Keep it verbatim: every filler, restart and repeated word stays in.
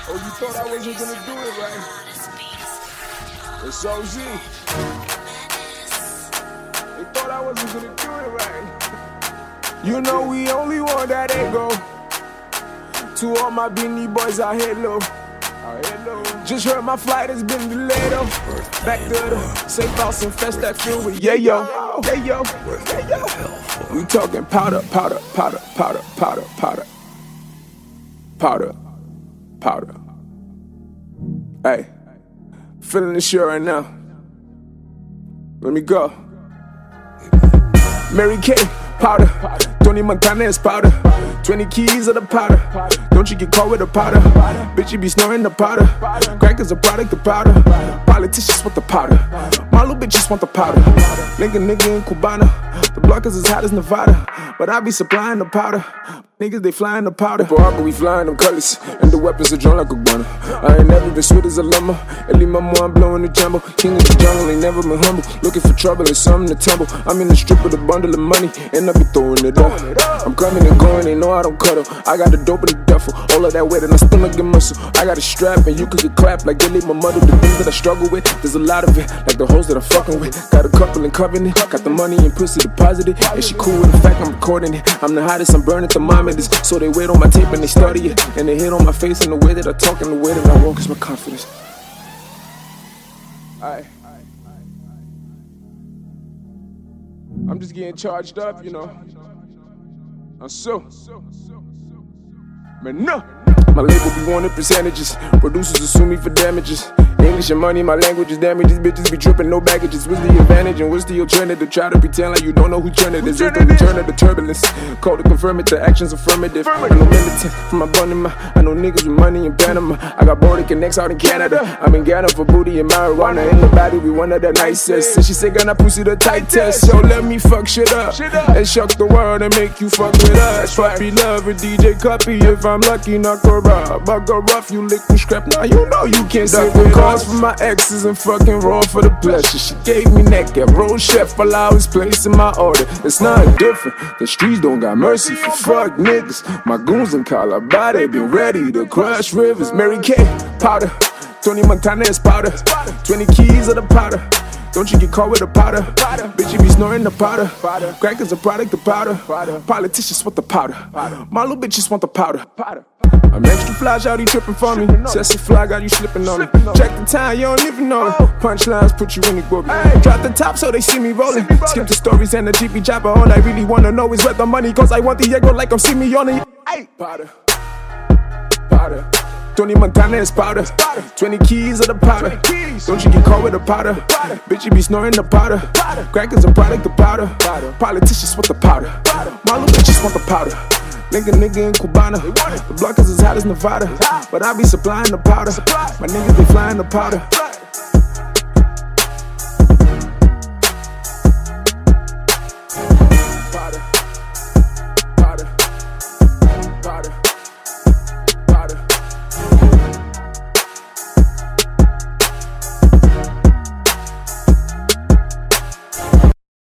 Oh, you thought I wasn't gonna do it, right? It's O Z. They thought I wasn't gonna do it, right? You know we only want that ego. To all my beanie boys, I hello. Hello. Just heard my flight has been delayed, oh. Back to the safe house and fest that field with yeah yo, yeah yo, yeah yo. We talking powder, powder, powder, powder, powder, powder, powder, powder. Hey, feeling this shit right now. Let me go. Mary Kay, powder. Tony Montana is powder. twenty keys of the powder. Don't you get caught with the powder. Bitch, you be snoring the powder. Crack is a product of powder. Politicians want the powder. My little bitches want the powder. Link a nigga in Cubana. The block is as hot as Nevada. But I be supplying the powder. Niggas, they flying the powder. Barack, we flying them colors. And the weapons are drawn like a gunner. I ain't never been sweet as a llama. Ellie Mama, I'm blowing the jumbo. King of the jungle, ain't never been humble. Looking for trouble and something to tumble. I'm in the strip with a bundle of money. And I be throwing it up. I'm coming and going, they know I don't cuddle. I got the dope in the duffel. All of that weight and I still get muscle. I got a strap and you could get clapped like they leave my mother. The things that I struggle with, there's a lot of it. Like the hoes that I'm fucking with. Got a couple in covenant. Got the money and pussy deposited. And she cool with the fact I'm recording it. I'm the hottest, I'm burning thermometers. So they wait on my tape and they study it. And they hit on my face and the way that I talk and the way that I walk is my confidence. Alright. I'm just getting charged up, you know. I'm so. Man, no. My label be wanting percentages. Producers will sue me for damages. English and money, my language is damaged. These bitches be tripping, no baggages. What's the advantage and what's the alternative? Try to pretend like you don't know who turned it. Is it the return of the turbulence? Call to confirm it, the action's affirmative. I know militant from my bun in my. I know niggas with money in Panama. I got border connects out in Canada. I'm in Ghana for booty and marijuana. In the body, we one of the nicest. And she say, gonna pussy the tightest. So let me fuck shit up and shock the world and make you fuck with us. Puppy love with D J Cuppy. If I'm lucky, knock her up. But go rough, you lick me scrap. Now you know you can't sit with us. For my exes and fucking raw for the pleasure. She gave me neck at roll chef while I was placing my order. It's not different. The streets don't got mercy for fuck niggas. My goons in Colorado, they been ready to crush rivers. Mary Kay, powder. Tony Montana is powder. twenty keys of the powder. Don't you get caught with the powder. Bitch, you be snoring the powder. Crack is a product of powder. Politicians want the powder. My little bitches want the powder. I'm extra fly, shawty tripping for me. Sassy fly, got you slipping on me. Check the time, you don't even know it. Punchlines put you in the book. Drop the top so they see me rolling. Skip the stories and the G P chopper. All I really wanna know is where the money, cause I want the ego like I'm Simeone. Powder, powder. Tony Montana is powder. twenty keys of the powder. Don't you get caught with the powder. Bitch, you be snoring the powder. Crack is a product of powder. Politicians want the powder. My little bitches want the powder. Link a nigga in Cubana. The block is as hot as Nevada. But I be supplying the powder. My niggas, they flying the powder.